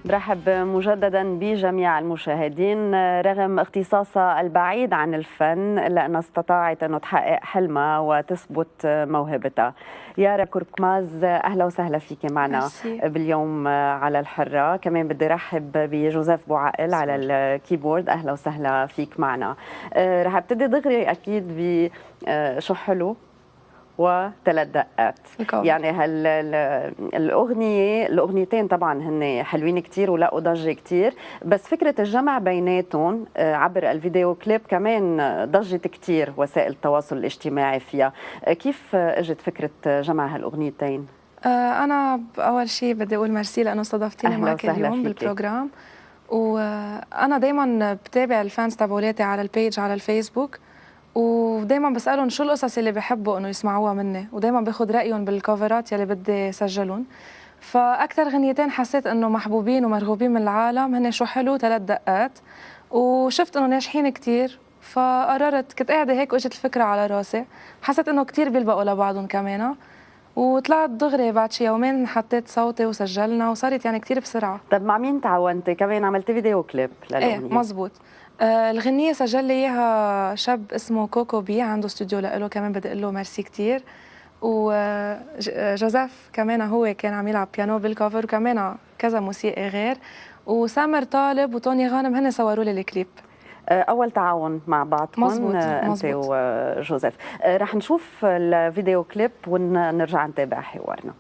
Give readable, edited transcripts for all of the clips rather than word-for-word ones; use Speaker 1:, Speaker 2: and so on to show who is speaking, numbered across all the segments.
Speaker 1: برحب مجددا بجميع المشاهدين. رغم اختصاصها البعيد عن الفن إلا أنها استطاعت أن تحقق حلمها وتثبت موهبتها. يارا كركماز، أهلا وسهلا فيك معنا باليوم على الحرة. كمان بدي رحب بجوزيف بوعقل على الكيبورد، أهلا وسهلا فيك معنا. رح ابتدي دغري أكيد بشو حلو وثلاث دقات. يعني الاغنيتين طبعا هن حلوين كتير ولقوا ضجه كتير، بس فكره الجمع بيناتهم عبر الفيديو كليب كمان ضجت كتير وسائل التواصل الاجتماعي فيها. كيف اجت فكره جمع هالاغنيتين؟
Speaker 2: انا اول شيء بدي اقول ميرسي لانه استضفتيني معك اليوم بالبروجرام. وانا دائما بتابع الفانز تبعولاتي على البيج على الفيسبوك، ودايما بسألهم شو القصص اللي بحبوا انه يسمعوها مني، ودايما باخذ رايهم بالكفرات يلي بدي سجلهم. فاكثر غنيتين حسيت انه محبوبين ومرغوبين من العالم هن شو حلو ثلاث دقات، وشفت انه ناجحين كثير، فقررت كنت قاعده هيك واجت الفكره على راسي، حسيت انه كثير بيلبقوا لبعضهم كمان، وطلعت دغري بعد شي يومين حطيت صوتي وسجلنا وصارت يعني كثير بسرعه.
Speaker 1: طب مع مين تعاونتي؟ كمان عملتي فيديو كليب للاغنيه؟
Speaker 2: ايه مزبوط. الغنية سجل لي اياها شاب اسمه كوكو بي، عنده استوديو له، كمان بدي اقول له ميرسي كثير. وجوزيف كمان هو كان عم يلعب بيانو بالكوفر، وكمان كذا موسيقي غير، وسامر طالب وتوني غانم هن صوروا لي الكليب.
Speaker 1: أول تعاون مع بعضكم أنت وجوزيف. رح نشوف الفيديو كليب ونرجع نتابع حوارنا.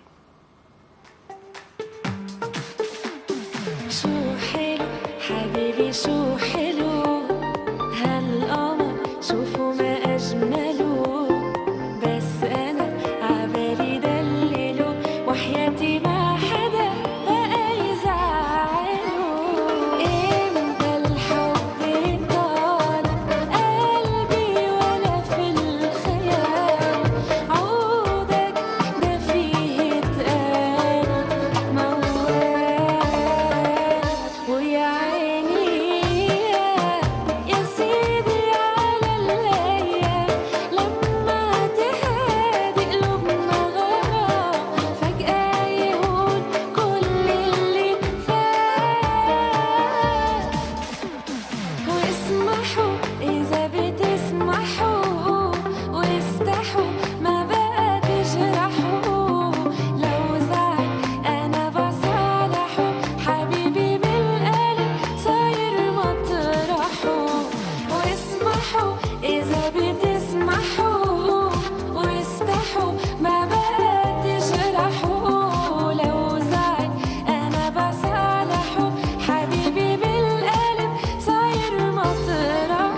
Speaker 3: شو حلو حبيبي شو حلو هالقمر شوفوا ما أجمله، بس أنا عبالي دلله وحياتي ما حدا بقى يزعله. إمتى الحب طال قلبي ولا في الخيال، عودك ده فيه اتقال موال. ويا عيني يا سيدي على الأيام لما تهادي قلوبنا غرام، فجأة يهون كل اللي فات. واسمحوا إذا بتسمحوا واستحوا ما بقى تجرحوا، لو زعل أنا بصالحه حبيبي بالقلب صاير مطرحه. واسمحوا إذا بتسمحوا واستحوا ما بقى تجرحوا، لو زعل أنا بصالحه حبيبي بالقلب صاير مطرحه.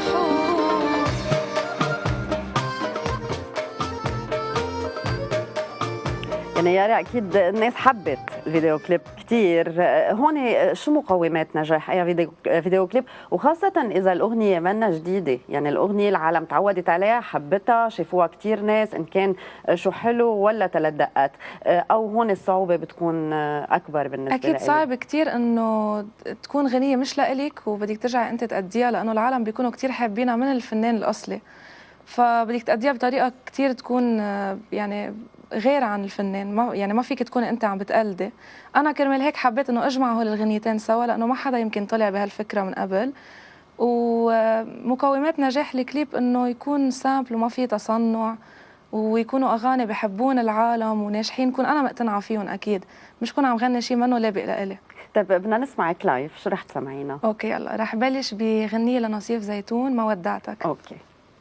Speaker 1: يعني يارا أكيد الناس حبت الفيديو كليب كتير. هون شو مقومات نجاح أي فيديو كليب، وخاصة إذا الأغنية منا جديدة؟ يعني الأغنية العالم تعودت عليها، حبتها، شافوها كتير ناس، إن كان شو حلو ولا ثلاث دقات، أو هون الصعوبة بتكون أكبر بالنسبة
Speaker 2: أكيد
Speaker 1: لإلي؟
Speaker 2: صعب كتير إنه تكون غنية مش لإلك وبدك ترجعي أنت تأديها، لأنه العالم بيكونوا كتير حابينها من الفنان الأصلي، فبدك تأديها بطريقة كتير تكون يعني غير عن الفنان، ما فيك تكون أنت عم بتقلدي. أنا كرمال هيك حبيت إنه أجمع هول الغنيتين سوا، لأنه ما حدا يمكن طلع بهالفكرة من قبل. ومقومات نجاح الكليب إنه يكون سامبل وما فيه تصنع، ويكونوا أغاني بحبون العالم وناجحين، كون أنا مقتنعة فيهم أكيد، مش كون عم غني شيء منه لابق لإلي.
Speaker 1: طيب بدنا نسمعك لايف، شو رح تسمعينا؟
Speaker 2: أوكي يلا رح بلش بغنية لنصيف زيتون ما ودعتك.
Speaker 1: أوكي.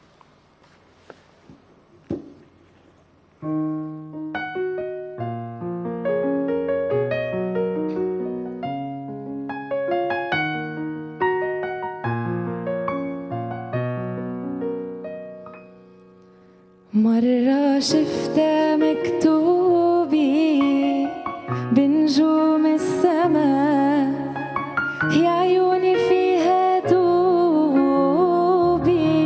Speaker 3: مرة شفتها مكتوبة بنجوم السماء، يا عيوني فيها دوبي،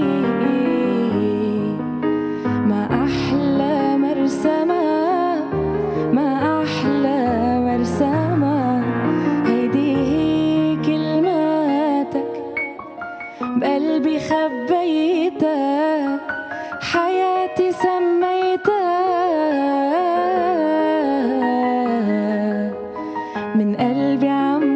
Speaker 3: ما أحلى مرسمة ما أحلى مرسمة، هيدي هي كلماتك بقلبي خبيتها، حياتي سميتها، من قلبي عم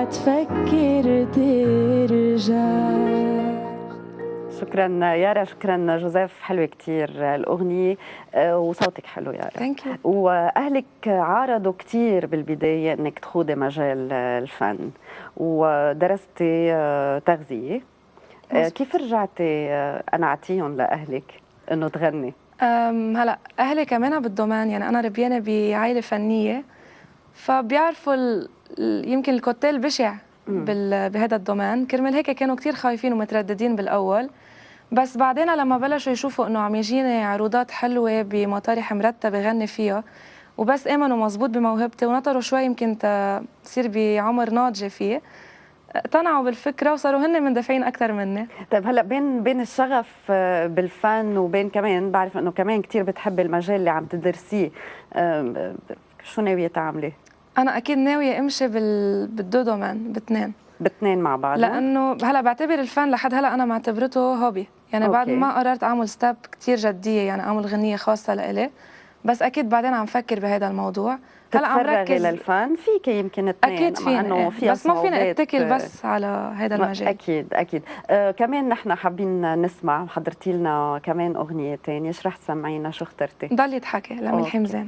Speaker 3: اوعى تفكر ترجع.
Speaker 1: شكرا يارا، شكرا جوزيف، حلوة كتير الأغنية وصوتك حلو يارا.
Speaker 2: ثانك يو.
Speaker 1: وأهلك عارضوا كتير بالبداية أنك تخوضي مجال الفن ودرستي تغذية. كيف رجعتي قنعتيهم لأهلك أنه تغني؟
Speaker 2: هلا أهلي كمان بالدومان، يعني أنا ربيانة بعائلة فنية، فبيعرفوا يمكن الكوتيل البشع بهذا الدومان، كرمال هيك كانوا كتير خايفين ومترددين بالأول. بس بعدين لما بلشوا يشوفوا انه عم يجيني عروضات حلوه بمطارح مرتبه غني فيها، وبس امنوا مزبوط بموهبتي ونطروا شوي يمكن تصير بعمر ناضجه فيه، اقتنعوا بالفكره وصاروا هن مندفعين اكثر مني.
Speaker 1: طيب هلا بين الشغف بالفن وبين كمان بعرف انه كمان كثير بتحبي المجال اللي عم تدرسيه، شو ناويه تعملي؟
Speaker 2: انا اكيد ناويه امشي بالدو دومان باثنين
Speaker 1: مع بعض،
Speaker 2: لانه هلا بعتبر الفن لحد هلا انا معتبرته هوبي، يعني بعد ما قررت اعمل ستاب كثير جديه، يعني اعمل غنيه خاصه لإلي، بس اكيد بعدين عم فكر بهذا الموضوع.
Speaker 1: هلا عم ركز للفن فيك يمكن اثنين،
Speaker 2: اكيد فينا بس ما فينا اتكل بس على هذا المجال.
Speaker 1: اكيد كمان نحن حابين نسمع، حضرتي لنا كمان اغنيه ثانيه، شو رح تسمعينا؟ شو اخترتي؟
Speaker 3: ضل يتحكى لملحم حمزان.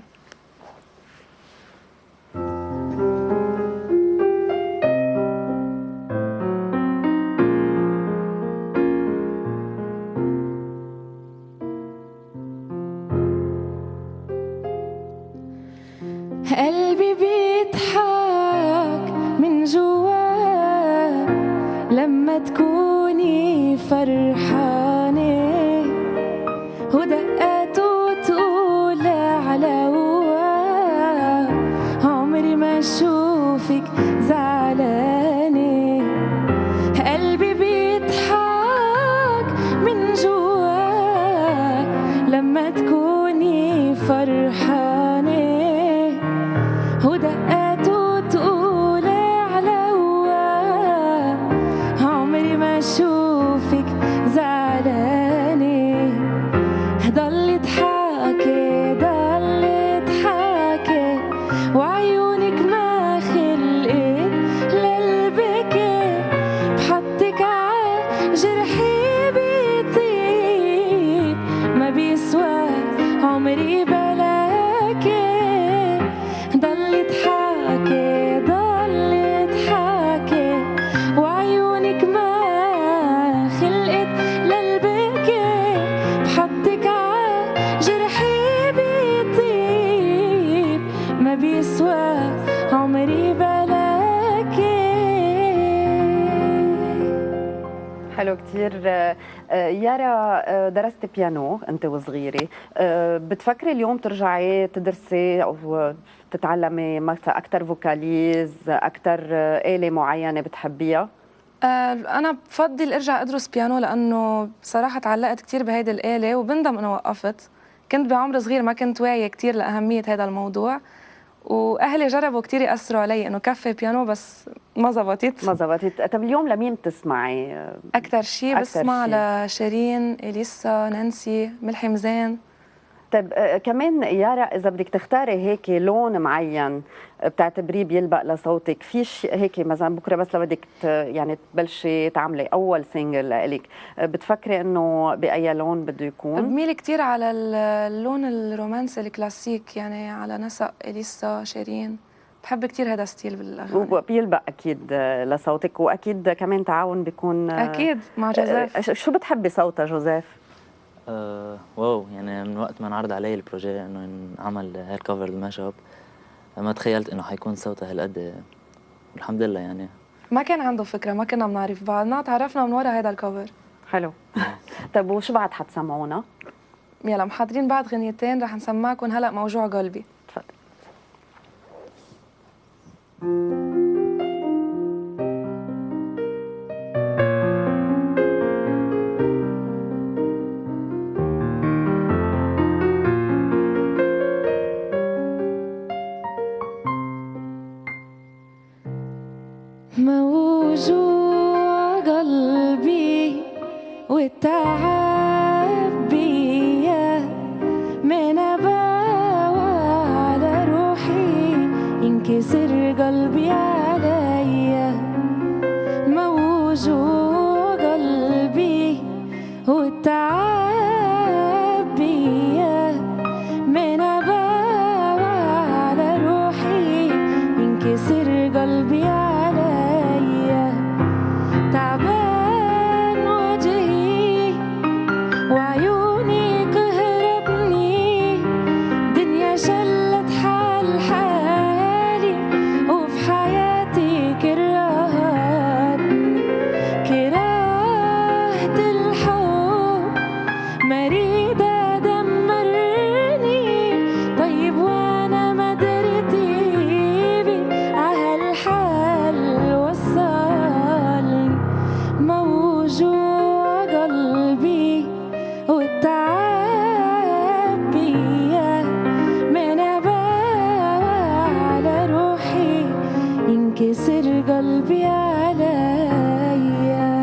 Speaker 3: قلبي بيضحك من جوا لما تكوني فرحانة، ودقاته تقول على عمري ما اشوفك زعلانة. قلبي بيضحك من جوا لما تكوني فرحانة، ودقاته تقول على عمري ما اشوفك زعلانة. ضل تحاكي ضل تحاكي وعيونك ما خلقت للبكي، بحطك عجرحي بيطيب ما بيسوى عمري بلاكي. ضل تحاكي ضل تحاكي وعيونك ما خلقت للبكي، بحطك عجرحي بيطيب ما بيسوى عمري بلاكي.
Speaker 1: حلو كتير. يارا، درست بيانو انت وصغيره، بتفكري اليوم ترجعي تدرسي او تتعلمي مثلا اكثر فوكاليز، اكثر آلة معينه بتحبيها؟
Speaker 2: انا بفضل ارجع ادرس بيانو، لانه بصراحه تعلقت كثير بهيدي الآلة وبندم انه وقفت. كنت بعمر صغير ما كنت واعيه كثير لاهميه هذا الموضوع، واهلي جربوا كثير ياثروا علي انه كفي بيانو بس ما زبطت.
Speaker 1: طب اليوم لمين بتسمعي
Speaker 2: اكثر شيء؟ بسمع لشيرين، اليسا، نانسي، ملحم حمزان.
Speaker 1: طيب كمان يارا، اذا بدك تختاري هيك لون معين بتعتبريه بيلبق لصوتك، فيش هيك مثلا بكره بس لو بدك يعني تبلشي تعملي اول سينجل لإلك، بتفكري انه باي لون بده يكون؟
Speaker 2: بميل كثير على اللون الرومانسي الكلاسيك، يعني على نسق، اليسا، شيرين، بحب كثير هذا ستيل بالاغاني
Speaker 1: وبيلبق اكيد لصوتك، واكيد كمان تعاون بيكون
Speaker 2: اكيد مع جوزيف.
Speaker 1: شو بتحبي صوتها جوزيف؟
Speaker 4: واو، يعني من وقت ما انعرض علي البروجي انه نعمل هالكفر الماش اب، ما تخيلت انه حيكون صوتها هالقد، والحمد لله. يعني
Speaker 2: ما كان عنده فكره، ما كنا بنعرف بعضنا، تعرفنا من ورا هذا الكفر.
Speaker 1: حلو. طيب وشو بعد حتسمعونا؟
Speaker 2: يلا محضرين بعد غنيتين رح نسمعكم هلا موجوع قلبي.
Speaker 1: تفضل.
Speaker 3: موجوع قلبي والتعب بيا، من أباوى على روحي ينكسر قلبي عليا. قلبي عليا.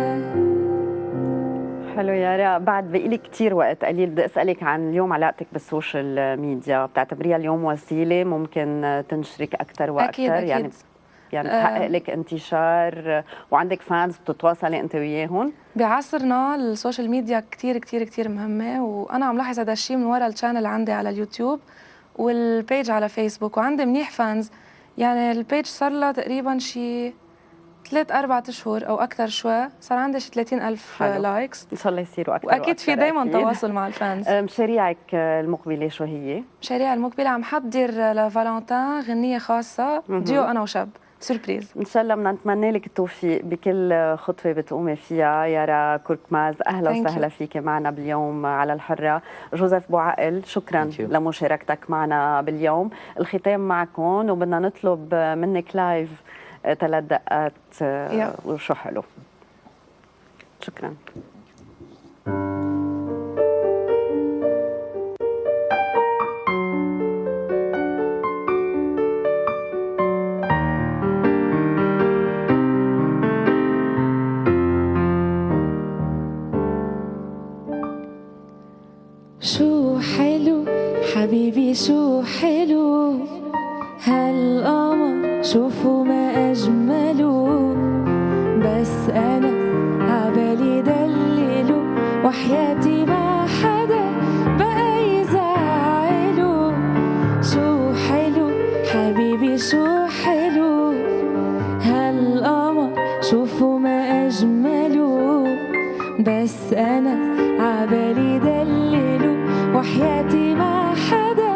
Speaker 1: حلو يارا. بعد بقيلي كتير وقت قليل بدي أسألك عن اليوم علاقتك بالسوشيال ميديا، بتعتبريها اليوم وسيلة ممكن تنشرك أكثر وأكثر؟
Speaker 2: أكيد أكيد.
Speaker 1: يعني بتحقق لك انتشار وعندك فانز بتتواصلي انت وياهم؟
Speaker 2: بعصرنا السوشيال ميديا كتير كتير كتير مهمة، وأنا عم لاحظ هذا الشيء من وراء الشانل عندي على اليوتيوب والبيج على فيسبوك، وعندي منيح فانز. يعني البيج صار لها تقريبا شي 3-4 أشهر أو أكثر شوي، صار عندي شي 30,000 لايكس.
Speaker 1: إن شاء الله يصيروا أكثر
Speaker 2: وأكيد في دايما تواصل مع الفانز.
Speaker 1: مشاريعك المقبلة شو هي؟
Speaker 2: مشاريع المقبلة عم حضر لفالنتين غنية خاصة ديو أنا وشاب، سوربريز.
Speaker 1: ان شاء الله بدنا نتمنى لك التوفيق بكل خطوه بتقومي فيها. يارا كوركماز، اهلا وسهلا فيك معنا باليوم على الحره. جوزيف بوعقل، شكرا لمشاركتك معنا باليوم. الختام معكم، وبدنا نطلب منك لايف 3 دقات وشو حلو. شكرا.
Speaker 3: شو حلو حبيبي شو حلو هالقمر، شوفوا ما أجمله، بس أنا عبالي دلله، وحياتي ما حدا بقى يزعله. شو حلو حبيبي شو حلو هالقمر، شوفوا ما أجمله، بس أنا عبالي دلله، وحياتي ما حدا